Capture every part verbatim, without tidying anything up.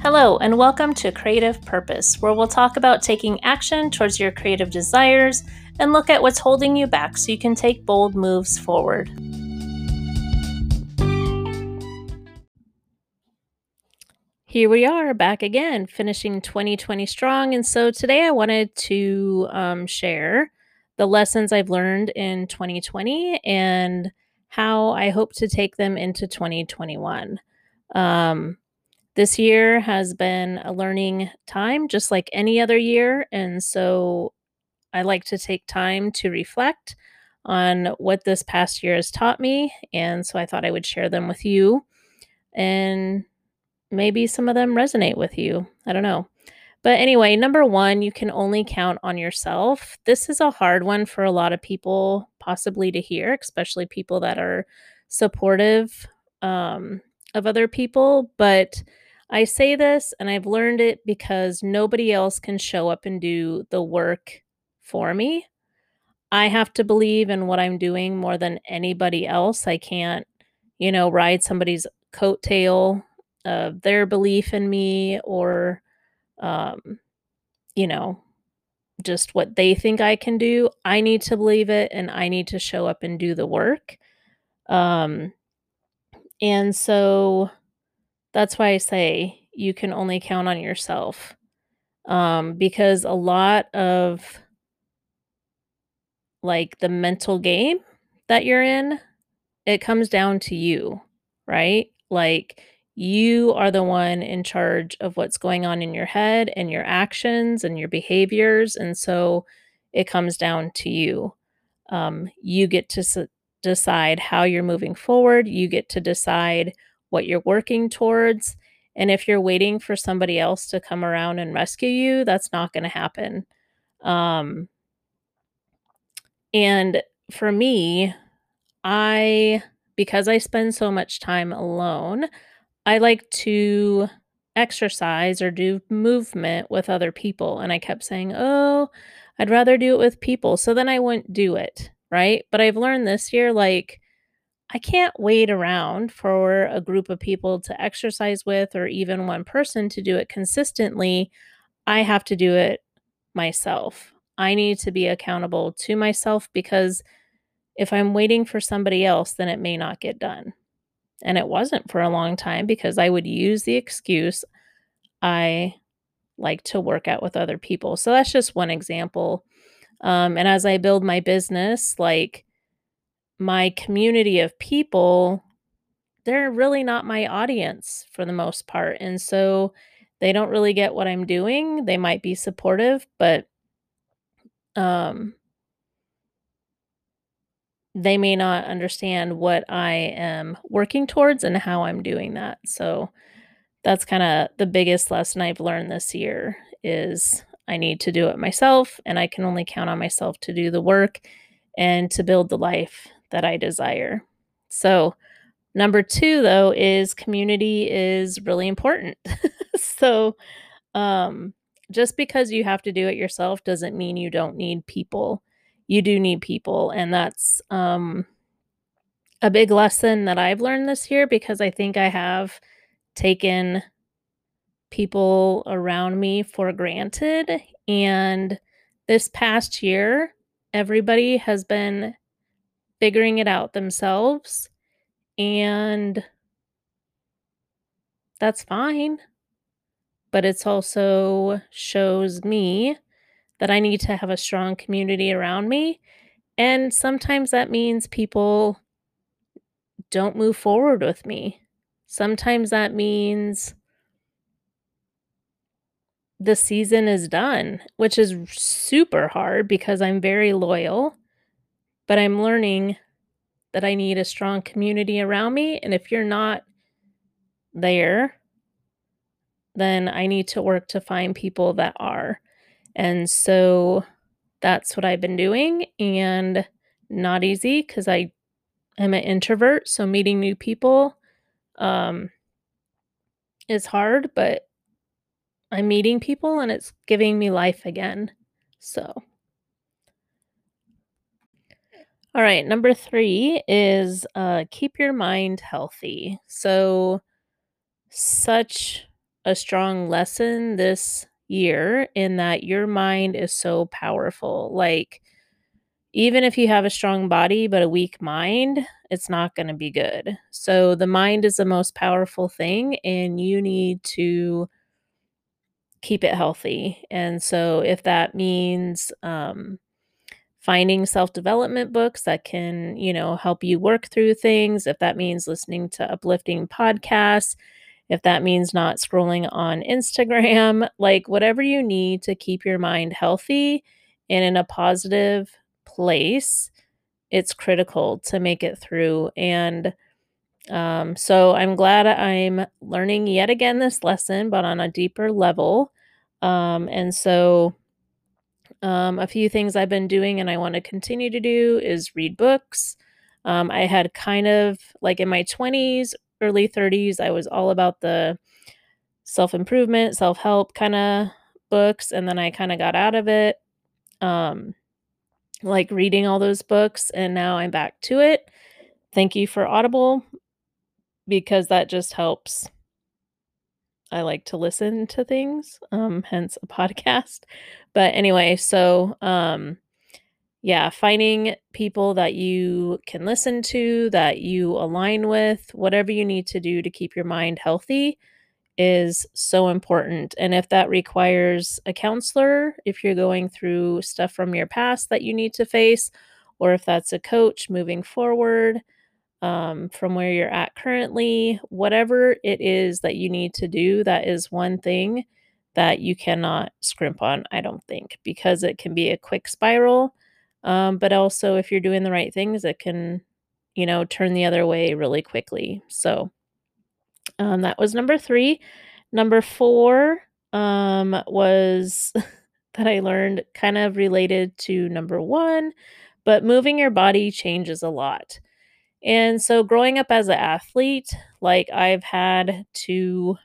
Hello, and welcome to Creative Purpose, where we'll talk about taking action towards your creative desires and look at what's holding you back so you can take bold moves forward. Here we are back again, finishing twenty twenty strong. And so today I wanted to um, share the lessons I've learned in twenty twenty and how I hope to take them into twenty twenty-one. Um, This year has been a learning time, just like any other year, and so I like to take time to reflect on what this past year has taught me, and so I thought I would share them with you, and maybe some of them resonate with you. I don't know. But anyway, number one, you can only count on yourself. This is a hard one for a lot of people possibly to hear, especially people that are supportive um, of other people. But I say this and I've learned it because nobody else can show up and do the work for me. I have to believe in what I'm doing more than anybody else. I can't, you know, ride somebody's coattail of their belief in me or, um, you know, just what they think I can do. I need to believe it and I need to show up and do the work. Um, and so that's why I say you can only count on yourself. Um, because a lot of like the mental game that you're in, it comes down to you, right? Like you are the one in charge of what's going on in your head and your actions and your behaviors. And so it comes down to you. Um, you get to s- decide how you're moving forward. You get to decide what you're working towards. And if you're waiting for somebody else to come around and rescue you, that's not going to happen. Um, and for me, I because I spend so much time alone, I like to exercise or do movement with other people, and I kept saying, "Oh, I'd rather do it with people," so then I wouldn't do it, right? But I've learned this year, like, I can't wait around for a group of people to exercise with or even one person to do it consistently. I have to do it myself. I need to be accountable to myself because if I'm waiting for somebody else, then it may not get done. And it wasn't for a long time because I would use the excuse, I like to work out with other people. So that's just one example. Um, and as I build my business, like my community of people, they're really not my audience for the most part. And so they don't really get what I'm doing. They might be supportive, but um, they may not understand what I am working towards and how I'm doing that. So that's kinda the biggest lesson I've learned this year is I need to do it myself, and I can only count on myself to do the work and to build the life that I desire. So, number two, though, is community is really important. So, um, just because you have to do it yourself doesn't mean you don't need people. You do need people, and that's, um, a big lesson that I've learned this year because I think I have taken people around me for granted. And this past year, everybody has been figuring it out themselves. And that's fine. But it's also shows me that I need to have a strong community around me. And sometimes that means people don't move forward with me. Sometimes that means the season is done, which is super hard because I'm very loyal. But I'm learning that I need a strong community around me, and if you're not there, then I need to work to find people that are. And so that's what I've been doing, and not easy because I am an introvert, so meeting new people, um, is hard, but I'm meeting people and it's giving me life again. So, all right, number three is, uh, keep your mind healthy. So, such a strong lesson this year in that your mind is so powerful. Like, even if you have a strong body but a weak mind, it's not gonna be good. So the mind is the most powerful thing, and you need to keep it healthy. And so if that means, um, finding self-development books that can, you know, help you work through things, if that means listening to uplifting podcasts, if that means not scrolling on Instagram, like, whatever you need to keep your mind healthy and in a positive place, it's critical to make it through. And, um, so I'm glad I'm learning yet again this lesson, but on a deeper level. Um, and so, um, a few things I've been doing and I wanna continue to do is read books. Um, I had kind of like, in my twenties, early thirties, I was all about the self-improvement, self-help kinda books, and then I kinda got out of it, um, like, reading all those books, and now I'm back to it. Thank you for Audible because that just helps. I like to listen to things, um, hence a podcast. But anyway, so, um, yeah, finding people that you can listen to, that you align with, whatever you need to do to keep your mind healthy is so important. And if that requires a counselor, if you're going through stuff from your past that you need to face, or if that's a coach moving forward, um, from where you're at currently, whatever it is that you need to do, that is one thing that you cannot scrimp on, I don't think, because it can be a quick spiral. Um, but also, if you're doing the right things, it can, you know, turn the other way really quickly. So, um, that was number three. Number four, um, was that I learned kind of related to number one, but moving your body changes a lot. And so growing up as an athlete, like, I've had to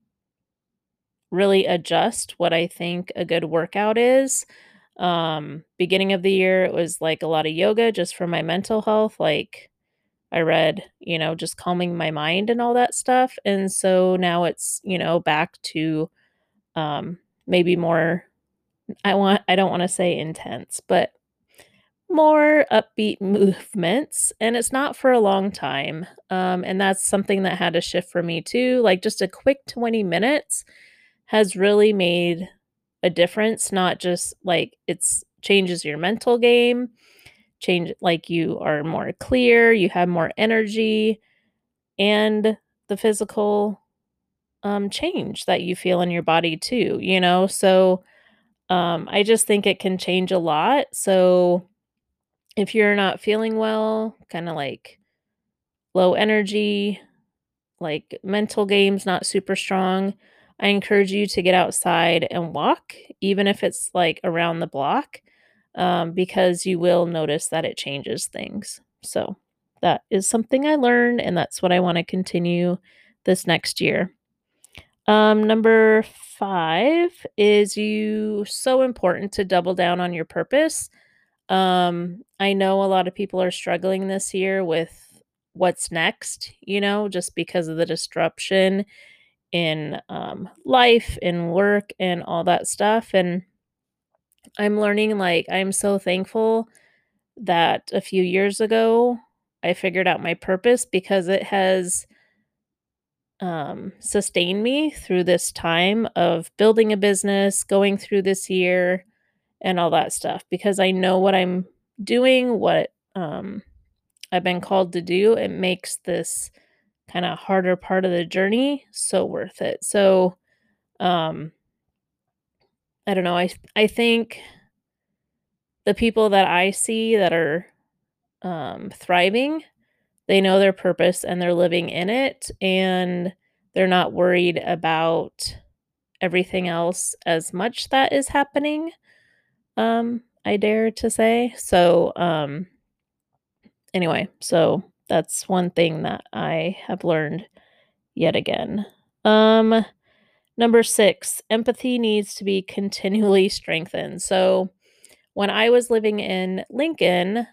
really adjust what I think a good workout is. Um, beginning of the year, it was, like, a lot of yoga just for my mental health, like, I read, you know, just calming my mind and all that stuff, and so now it's, you know, back to, um, maybe more I want I don't wanna say intense, but more upbeat movements, and it's not for a long time, um, and that's something that had to shift for me too, like, just a quick twenty minutes has really made a difference, not just, like, it's changes your mental game, change like, you are more clear, you have more energy, and the physical, um, change that you feel in your body too, you know? So, um, I just think it can change a lot, so if you're not feeling well, kinda like low energy, like mental game's not super strong, I encourage you to get outside and walk, even if it's, like, around the block, um, because you will notice that it changes things. So, that is something I learned, and that's what I wanna continue this next year. Um, number five is you so important to double down on your purpose. Um, I know a lot of people are struggling this year with what's next, you know, just because of the disruption in, um, life, in work, and all that stuff, and I'm learning, like, I'm so thankful that a few years ago, I figured out my purpose because it has um, sustained me through this time of building a business, going through this year, and all that stuff because I know what I'm doing, what, um, I've been called to do. It makes this kinda harder part of the journey so worth it. So, um I don't know, I th I think the people that I see that are, um, thriving, they know their purpose and they're living in it, and they're not worried about everything else as much that is happening, um, I dare to say. So, um anyway, so that's one thing that I have learned yet again. Um, number six, empathy needs to be continually strengthened. So, when I was living in Lincoln,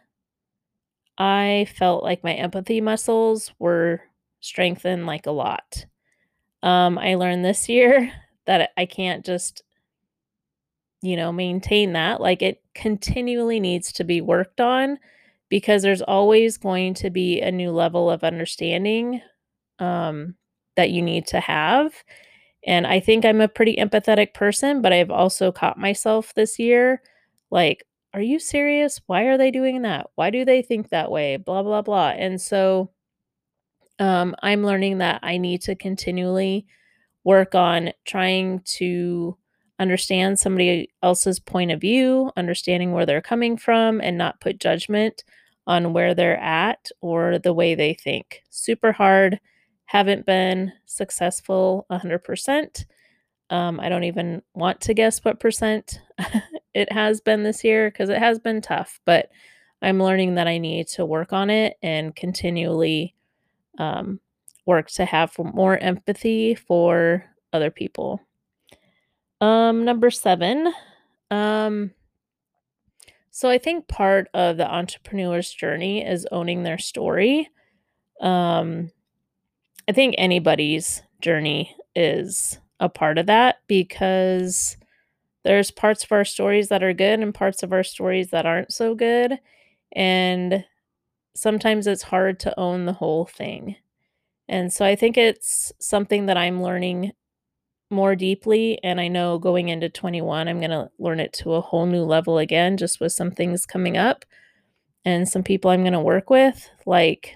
I felt like my empathy muscles were strengthened, like, a lot. Um, I learned this year that I can't just, you know, maintain that. Like, it continually needs to be worked on because there's always going to be a new level of understanding, um, that you need to have. And I think I'm a pretty empathetic person, but I've also caught myself this year, like, "Are you serious? Why are they doing that? Why do they think that way? Blah, blah, blah." And so, um, I'm learning that I need to continually work on trying to understand somebody else's point of view, understanding where they're coming from, and not put judgment on where they're at or the way they think. Super hard. Haven't been successful one hundred percent. Um, I don't even want to guess what percent it has been this year because it has been tough, but I'm learning that I need to work on it and continually um, work to have more empathy for other people. Um, number seven, um, so I think part of the entrepreneur's journey is owning their story. Um, I think anybody's journey is a part of that because there's parts of our stories that are good and parts of our stories that aren't so good, and sometimes it's hard to own the whole thing. And so I think it's something that I'm learning more deeply, and I know going into twenty-one, I'm gonna learn it to a whole new level again, just with some things coming up and some people I'm gonna work with, like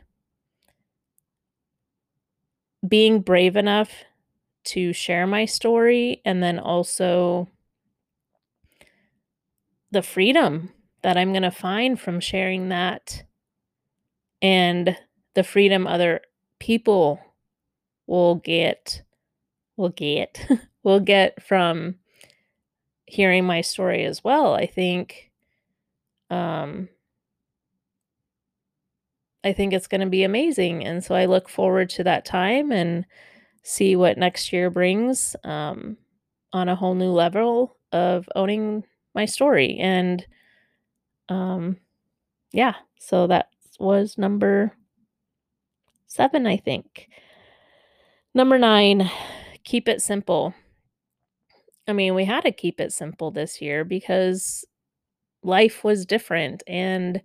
being brave enough to share my story, and then also the freedom that I'm gonna find from sharing that, and the freedom other people will get will get will get from hearing my story as well. I think, um I think it's gonna be amazing, and so I look forward to that time and see what next year brings, um, on a whole new level of owning my story, and, um, yeah, so that was number seven, I think. Number nine, keep it simple. I mean, we had to keep it simple this year because life was different, and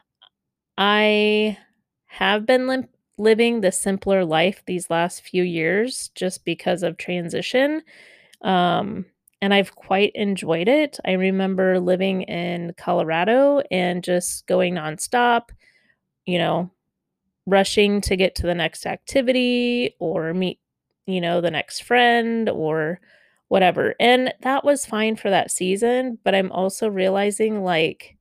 I have been lim living the simpler life these last few years just because of transition, um, and I've quite enjoyed it. I remember living in Colorado and just going nonstop, you know, rushing to get to the next activity or meet, you know, the next friend or whatever, and that was fine for that season, but I'm also realizing, like,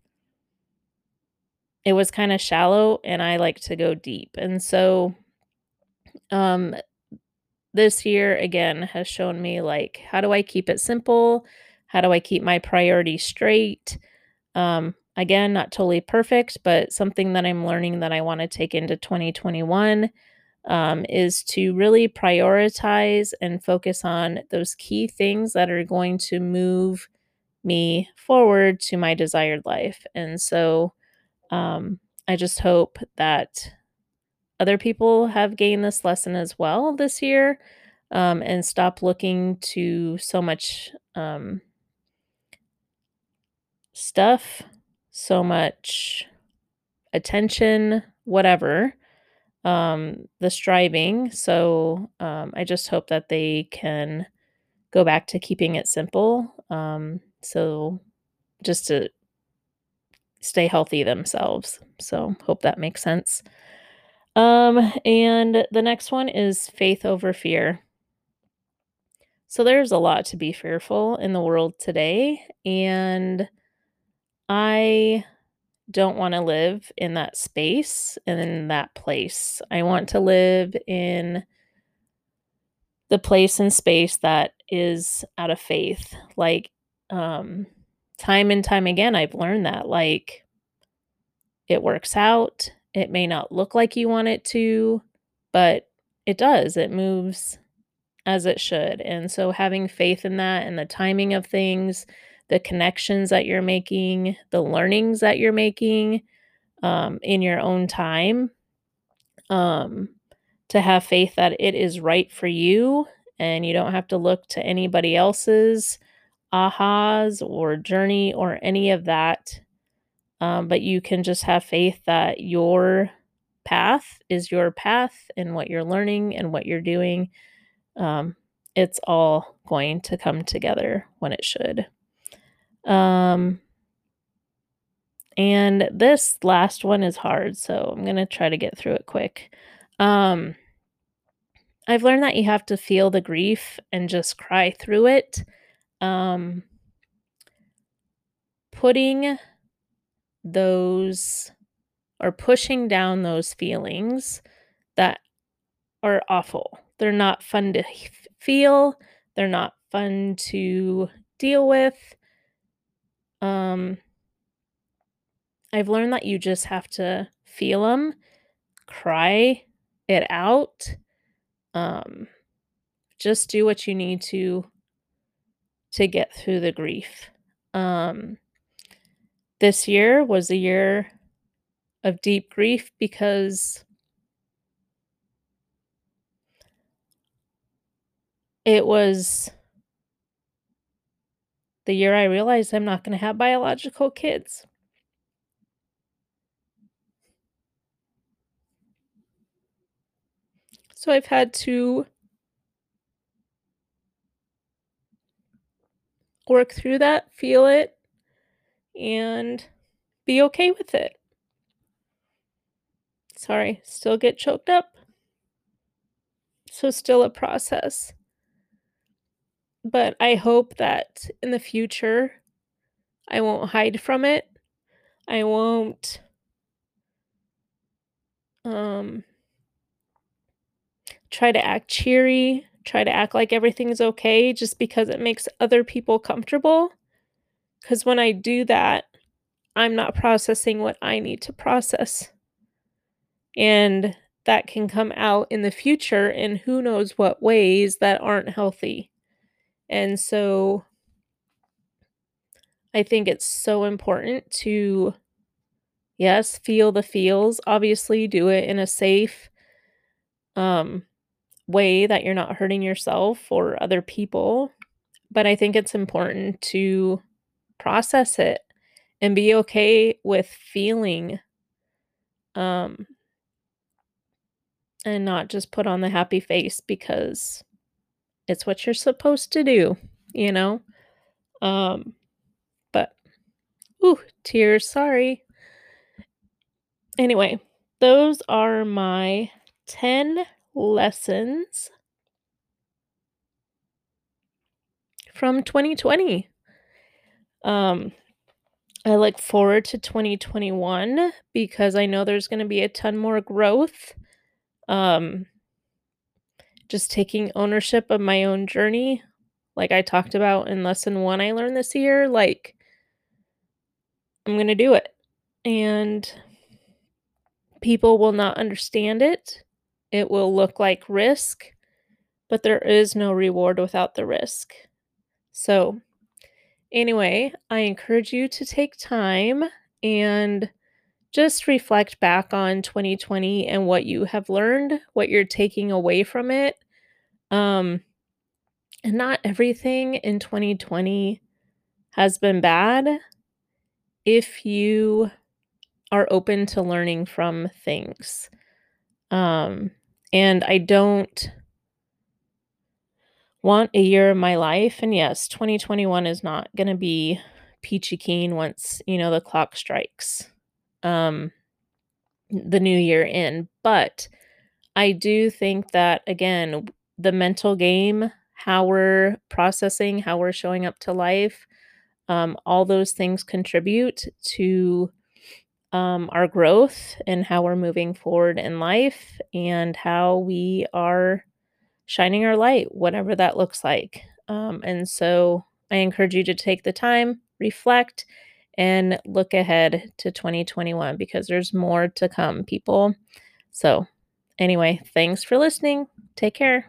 it was kinda shallow and I like to go deep, and so, um, this year, again, has shown me, like, how do I keep it simple? How do I keep my priorities straight? Um, again, not totally perfect, but something that I'm learning that I wanna take into twenty twenty-one, um, is to really prioritize and focus on those key things that are going to move me forward to my desired life, and so, um, I just hope that other people have gained this lesson as well this year, um, and stop looking to so much, um stuff, so much attention, whatever, um, the striving. So, um, I just hope that they can go back to keeping it simple, um, so just to stay healthy themselves. So, hope that makes sense. Um, and the next one is faith over fear. So there's a lot to be fearful in the world today, and I don't wanna live in that space and in that place. I want to live in the place and space that is out of faith. Like, um, time and time again, I've learned that, like, it works out. It may not look like you want it to, but it does. It moves as it should, and so having faith in that and the timing of things, the connections that you're making, the learnings that you're making, um, in your own time, um, to have faith that it is right for you and you don't have to look to anybody else's ahas or journey or any of that. Um, but you can just have faith that your path is your path, and what you're learning and what you're doing, um, it's all going to come together when it should. Um, and this last one is hard, so I'm going to try to get through it quick. Um, I've learned that you have to feel the grief and just cry through it. Um, putting those or pushing down those feelings that are awful. They're not fun to f- feel. They're not fun to deal with. Um, I've learned that you just have to feel them, cry it out. Um, just do what you need to to get through the grief. Um, this year was a year of deep grief because it was the year I realized I'm not going to have biological kids. So I've had to work through that, feel it, and be okay with it. Sorry, still get choked up. So, still a process. But I hope that in the future, I won't hide from it. I won't um, try to act cheery, try to act like everything's okay just because it makes other people comfortable. Because when I do that, I'm not processing what I need to process. And that can come out in the future in who knows what ways that aren't healthy. And so I think it's so important to, yes, feel the feels. Obviously, do it in a safe um, way that you're not hurting yourself or other people. But I think it's important to process it and be okay with feeling, um, and not just put on the happy face because it's what you're supposed to do, you know? Um, but, ooh, tears, sorry. Anyway, those are my ten lessons from twenty twenty. Um, I look forward to twenty twenty-one because I know there's going to be a ton more growth. Um, just taking ownership of my own journey, like I talked about in lesson one I learned this year, like I'm going to do it. And people will not understand it. It will look like risk, but there is no reward without the risk. So, anyway, I encourage you to take time and just reflect back on twenty twenty and what you have learned, what you're taking away from it. Um, and not everything in twenty twenty has been bad if you are open to learning from things. Um, and I don't want a year of my life. And yes, twenty twenty-one is not going to be peachy keen once, you know, the clock strikes um, the new year in. But I do think that, again, the mental game, how we're processing, how we're showing up to life, um, all those things contribute to um, our growth and how we're moving forward in life and how we are shining our light, whatever that looks like. Um, and so I encourage you to take the time, reflect, and look ahead to twenty twenty-one because there's more to come, people. So, anyway, thanks for listening. Take care.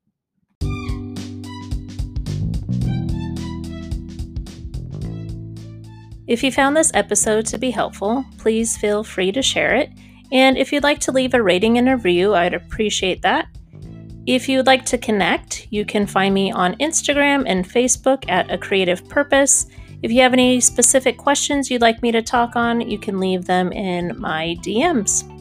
If you found this episode to be helpful, please feel free to share it. And if you'd like to leave a rating and review, I'd appreciate that. If you'd like to connect, you can find me on Instagram and Facebook at A Creative Purpose. If you have any specific questions you'd like me to talk on, you can leave them in my D Ms.